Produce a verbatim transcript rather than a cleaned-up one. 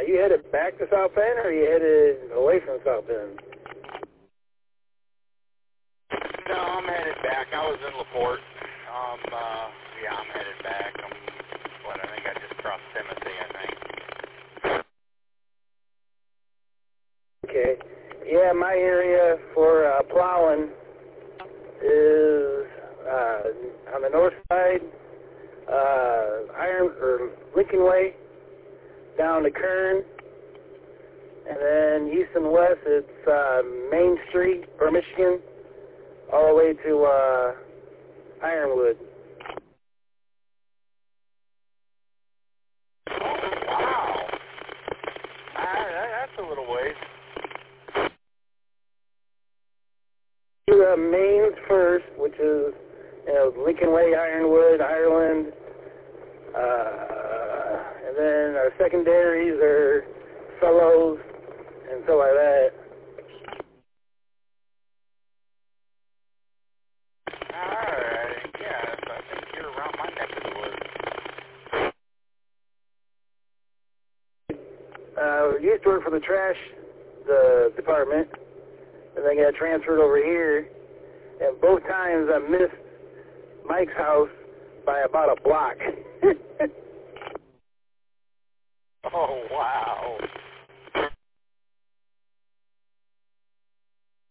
you headed back to South Bend, or are you headed away from South Bend? No, I'm headed back. I was in LaPorte. Um, uh, yeah, I'm headed back. I'm, what, I think I just crossed Timothy, I think. Okay. Yeah, my area for uh, plowing is uh, on the north side, uh, Iron or Lincoln Way, down to Kern, and then east and west it's uh, Main Street or Michigan, all the way to uh, Ironwood. Oh, wow. Uh, that's a little ways. Do uh, Mains first, which is you know Lincoln Way, Ironwood, Ireland, uh, and then our secondaries are Fellows and stuff like that. Alright, yeah, so I think you're around my neck of the woods. Uh, we used to work for the trash the department, and then got transferred over here, and both times I missed Mike's house by about a block. Oh, wow.